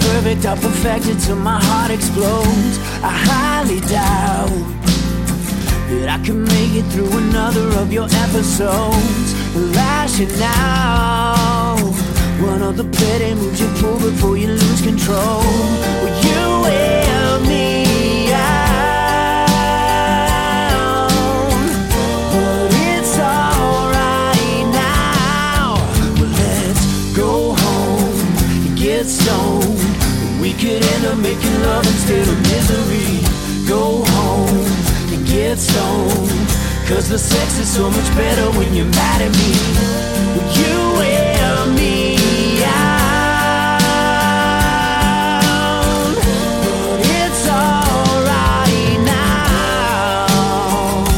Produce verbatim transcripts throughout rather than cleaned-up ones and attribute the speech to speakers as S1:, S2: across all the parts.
S1: perfect, I'll perfect it till my heart explodes. I highly doubt that I can make it through another of your episodes. Lashing out, one of the petty moves you pull before you lose control. Well, you wear me out, but it's alright now. Well, let's go home and get stoned. We could end up making love instead of misery. Go home and get stoned, cause the sex is so much better when you're mad at me. Well, you wear me out, but it's alright now.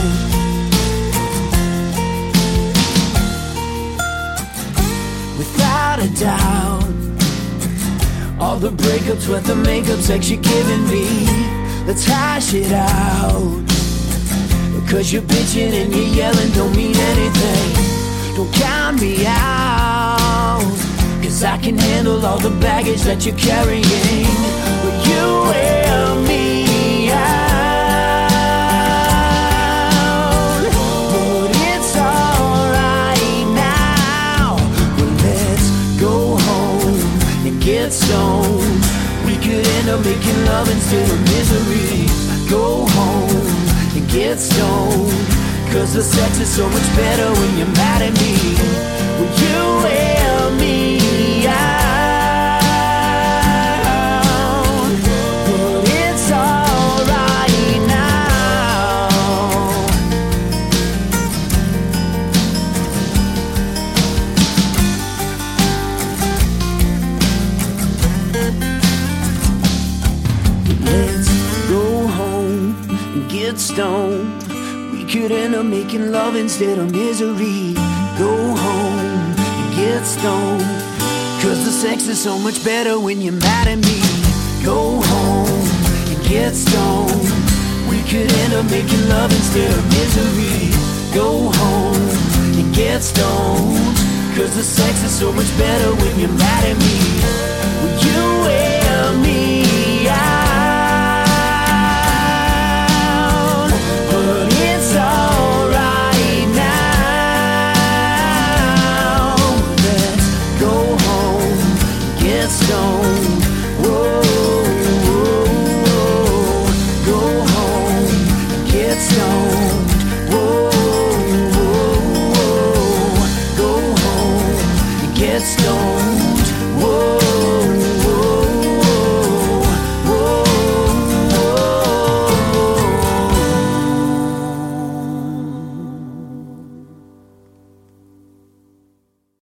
S1: Without a doubt, all the breakups worth the makeup sex you're giving me. Let's hash it out, cause you're bitching and you're yelling don't mean anything. Don't count me out, cause I can handle all the baggage that you're carrying. But you wear me out, but it's alright now. Well, let's go home and get stoned. We could end up making love instead of misery. Go home and get stoned, cause the sex is so much better when you're mad at me. Well, you wear me out, but it's alright now. Let's go home and get stoned. We could end up making love instead of misery. Go home and get stoned, cause the sex is so much better when you're mad at me. Go home and get stoned. We could end up making love instead of misery. Go home and get stoned, cause the sex is so much better when you're mad at me. Well, you